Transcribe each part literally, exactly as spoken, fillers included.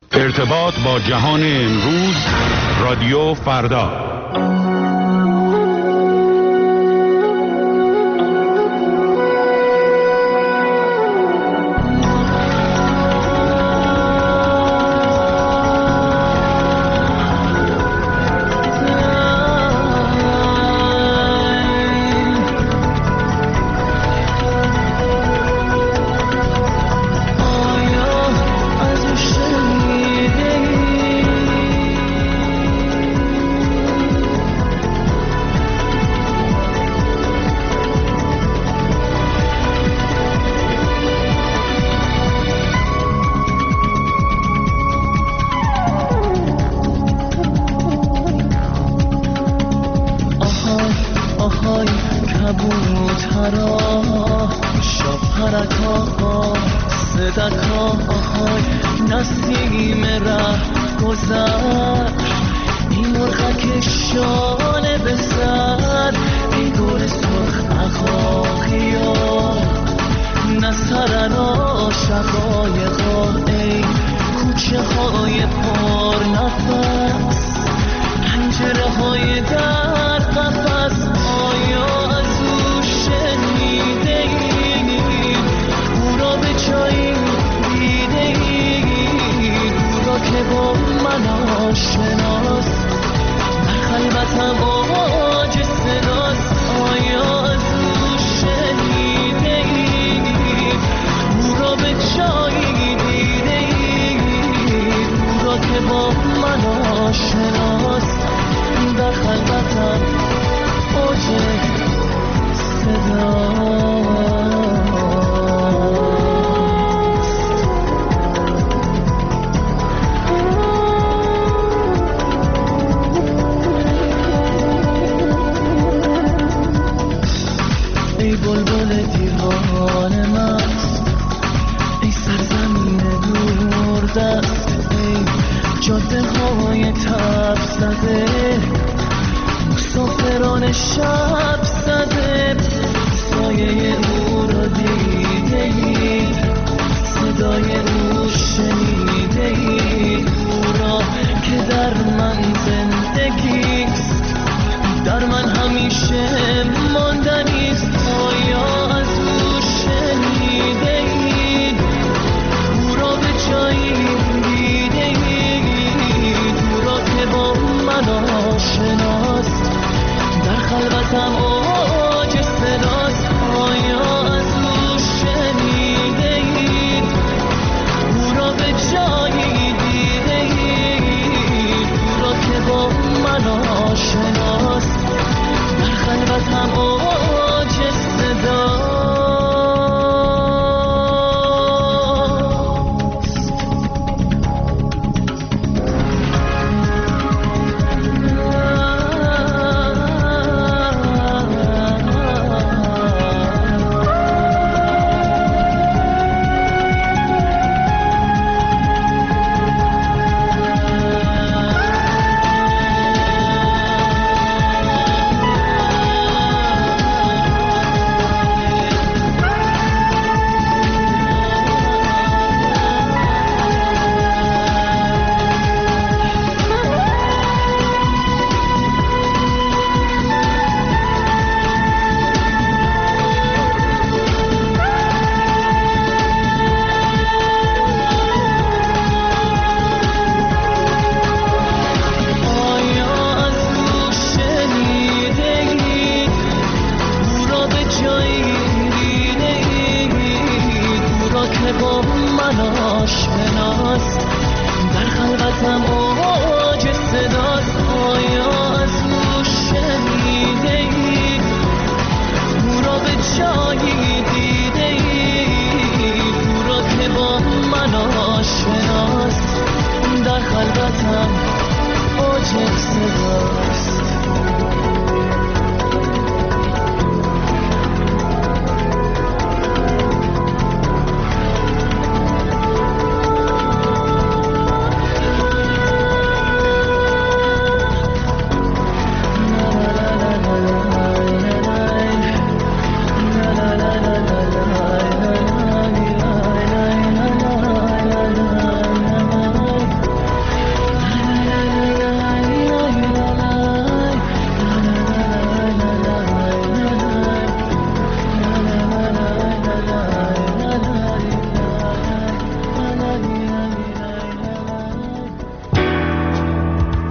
ارتباط با جهان امروز، رادیو فردا.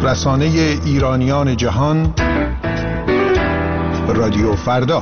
رسانه ایرانیان جهان، رادیو فردا.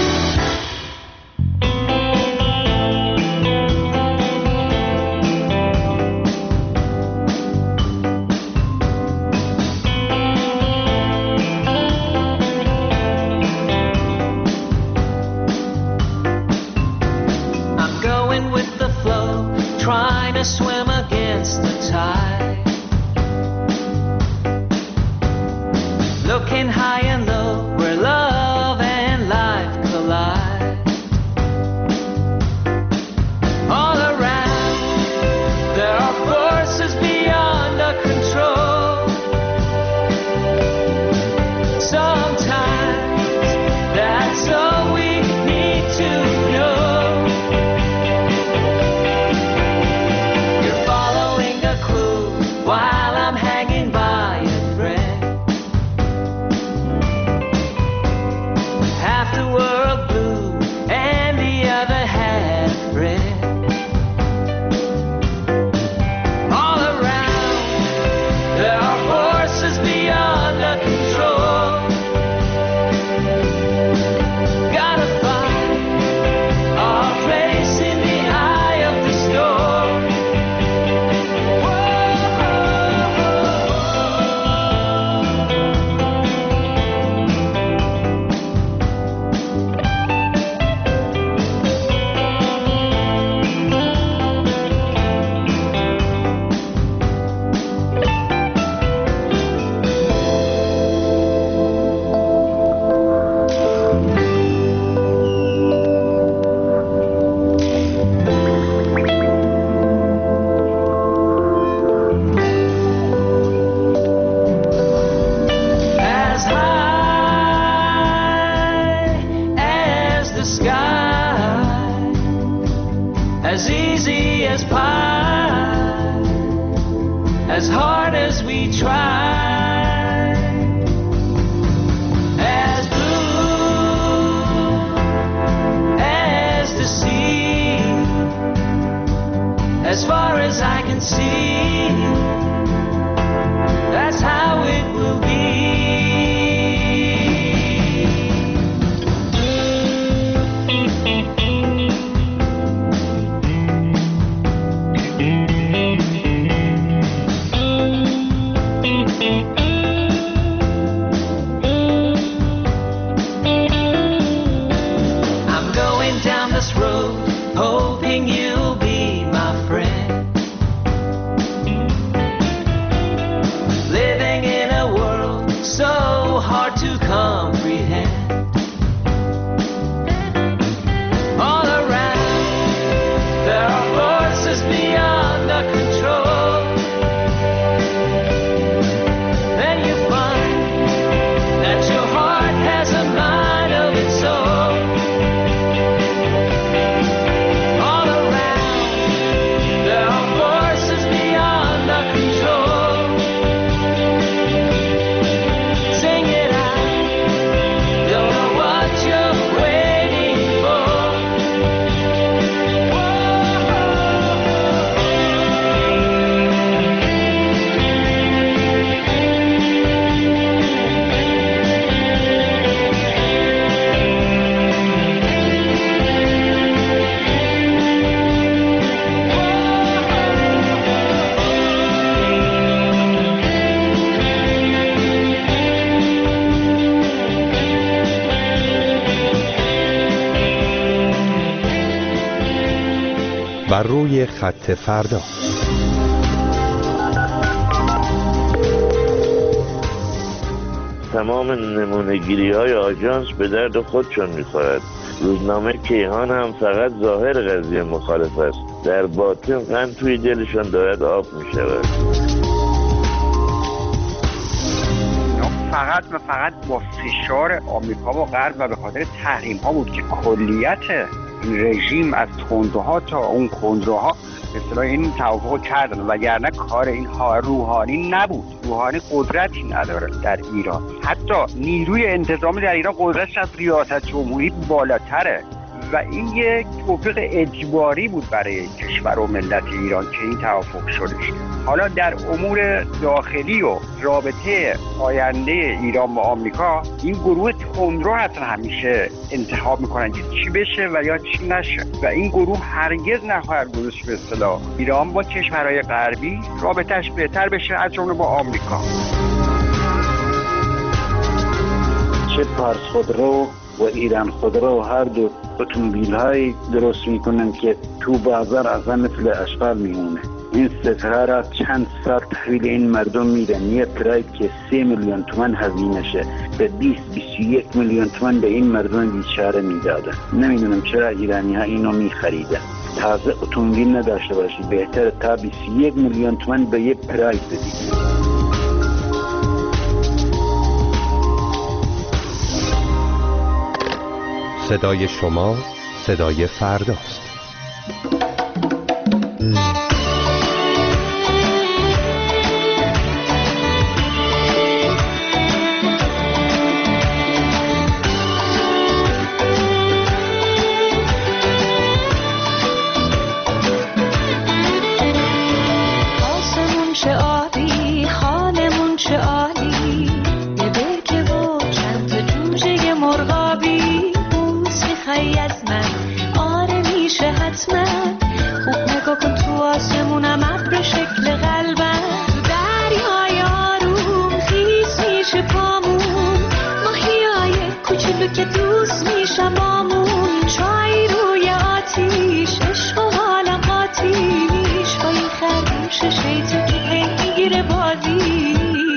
بر روی خط فردا. تمام نمونه‌گیری‌های آژانس به درد خودشون می‌خورد. روزنامه کیهان هم فقط ظاهر قضیه مخالف است، در باطن قند توی دلشان دارد آب می‌شود. فقط و فقط با فشار آمریکا و غرب و به خاطر تحریم‌ها بود که کلیت این رژیم از تندروها تا اون کندروها به اصطلاح این توافق کردن، وگرنه کار این روحانی نبود. روحانی قدرتی نداره در ایران، حتی نیروی انتظامی در ایران قدرتش از ریاست جمهوری بالاتره و این یک توافق اجباری بود برای کشور و ملت ایران که این توافق شده. حالا در امور داخلی و رابطه آینده ایران با آمریکا، این گروه تندرو حتی همیشه انتخاب میکنن که چی بشه و یا چی نشه و این گروه هرگز نخواهد گذاشت به اصطلاح ایران با کشورهای غربی رابطش بهتر بشه، از جمله با آمریکا. چه پارس خودرو و ایران خودرو هر دو اتومبیل های درست میکنن که تو بازار اصلا مثل اشغال میمونه. این ستاره را چند سال تحویل این مردم میدن. یه پراید که سه میلیون تومان هزینه شه به بیست بیست و یک میلیون تومان به این مردم بیچاره میدادن. نمیدونم چرا ایرانی ها اینو میخریدن. تازه اتومبیل نداشته باشی بهتر تا بیست و یک میلیون تومان به یه پراید بدید. صدای شما صدای فرداست. آسمون چه عالی، خانمون چه عالی، یه برکه و چند تا جوجه مرغابی، خیلی از من آره میشه حتما. خوب نگاه کن تو آسمونم ابر شکل قلبم، تو دریای آروم خیس میشه پامون، ماهیای کوچولو که دوست میشم بامون، چای روی آتیش عشق و حالم قاتیش، با این خرگوش شیطون که هی میگیره بازی.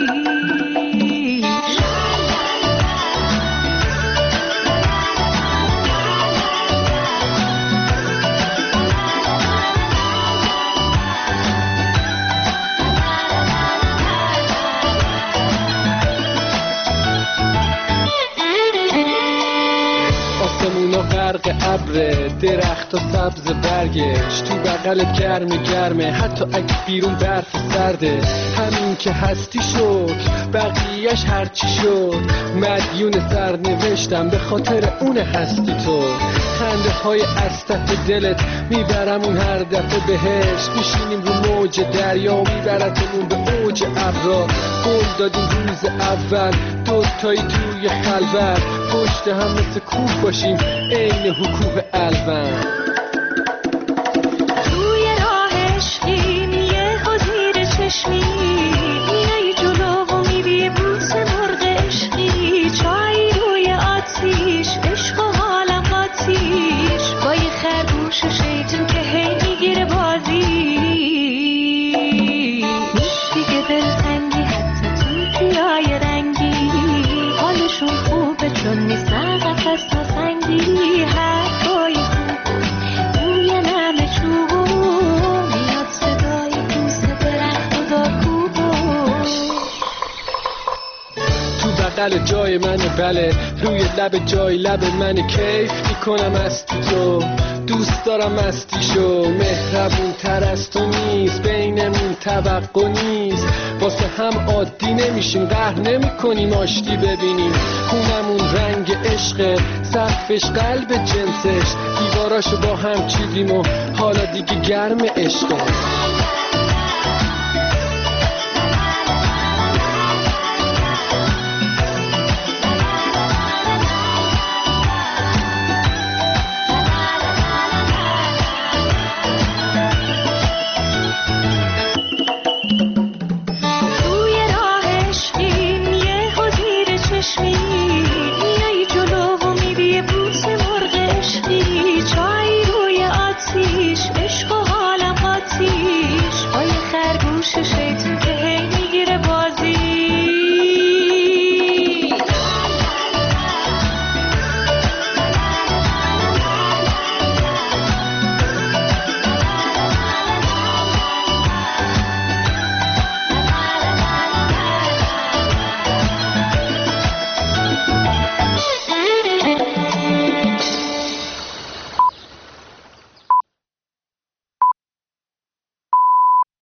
غرق ابر، درخت و سبز برگش تو بغلت گرم گرمه، حتی اگه بیرون برف سرده. همین که هستی شد بقیهش هرچی شد، مدیون سرنوشتم به خاطر اون هستی تو. خنده های از ته دلت میبرم اون هر دفعه بهش، میشینیم رو موج دریا و میبرتمون به اوج ابرا. قول دادیم روز اول دوتایی توی خلوت، پشت هم مثل کوه باشیم عین حکوه الون. توی راه عشقیم یه حضیر چشمی، میای جلو و میری بوس مرغ عشقی، چای روی آتیش عشق و حالم قاتیش، با یه خرگوش شیطون که هی میگیره بازی. میشی که دلتنگی حتی تو پیای رنگی، حالشون خوبه چون نیستن قفص تا سنگی، حرفای خوب روی نمه چوبو، میاد صدای بوس درخت و دارکوبو. تو بغل جای منه بله، روی لب جای لب منه، کیف میکنم از تو، دوست دارم مستیشو. مهربون تر از تو نیست، بینمون توقع نیست، واسه هم عادی نمیشیم، قهر نمی کنیم آشتی ببینیم. خونمون رنگ عشقه، سقفش قلب جنسش، دیواراشو با هم چیدیم و حالا دیگه گرم عشقه. عشق و حالم قاتیش، با یه خرگوش